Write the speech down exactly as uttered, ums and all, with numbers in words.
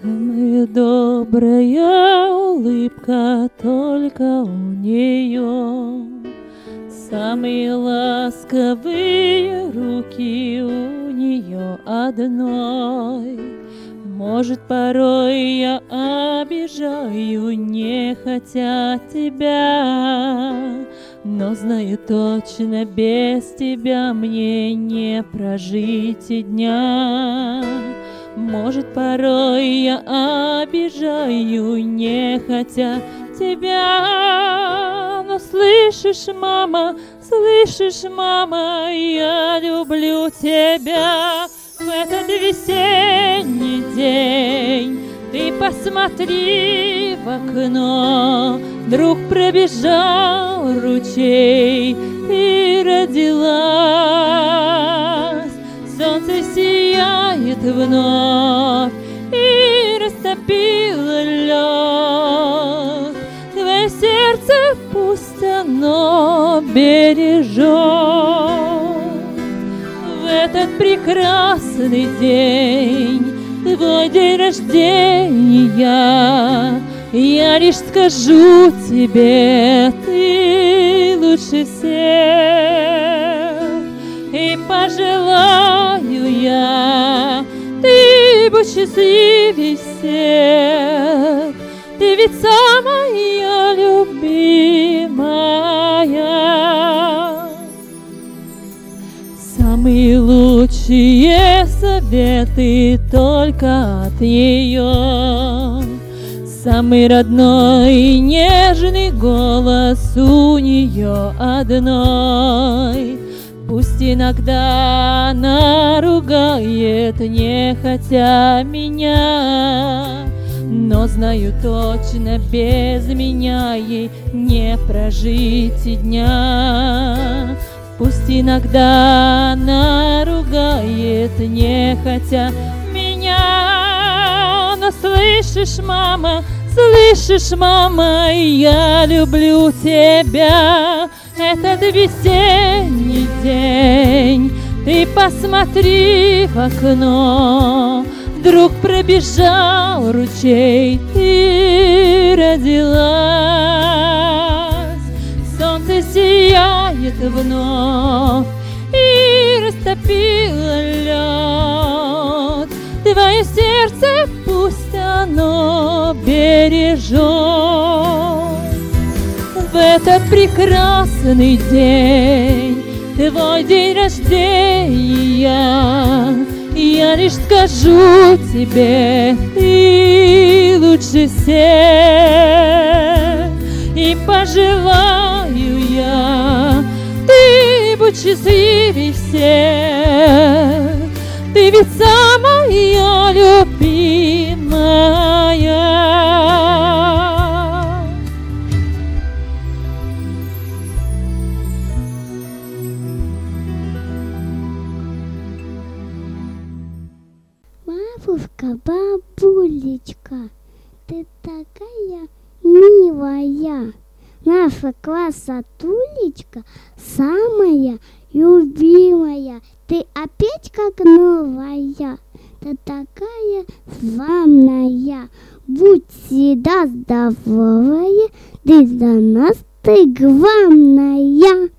Самая добрая улыбка только у нее, самые ласковые руки у нее одной. Может, порой я обижаю, не хотя тебя, но знаю точно, без тебя мне не прожить и дня. Может, порой я обижаю, не хотя тебя, но слышишь, мама, слышишь, мама, я люблю тебя. В этот весенний день ты посмотри в окно, вдруг пробежал ручей и родилась. Солнце сияет вновь и растопило лед. Твое сердце пусть оно бережет. В этот прекрасный день, твой день рождения, я лишь скажу тебе, ты лучше всех. И пожелаю я, ты будь счастливей всех. Ты ведь самая любимая. Самые лучшие советы только от нее, самый родной и нежный голос у нее одной. Пусть иногда она ругает, не хотя меня, но знаю точно, без меня ей не прожить и дня. Пусть иногда она ругает, не хотя меня, но слышишь, мама, слышишь, мама, я люблю тебя. Этот весенний день ты посмотри в окно, вдруг пробежал ручей и родилась. Солнце сияет вновь и растопило лед. Твое сердце пусть оно бережет. В этот прекрасный день, твой день рождения, я лишь скажу тебе, ты лучше всех. И пожелаю я, ты будь счастливей всех. Ты ведь самая любимая. Бабушка, бабулечка, ты такая милая. Наша классатулечка самая любимая. Ты опять как новая. Ты такая славная. Будь всегда здоровая. Ты за нас, ты главная.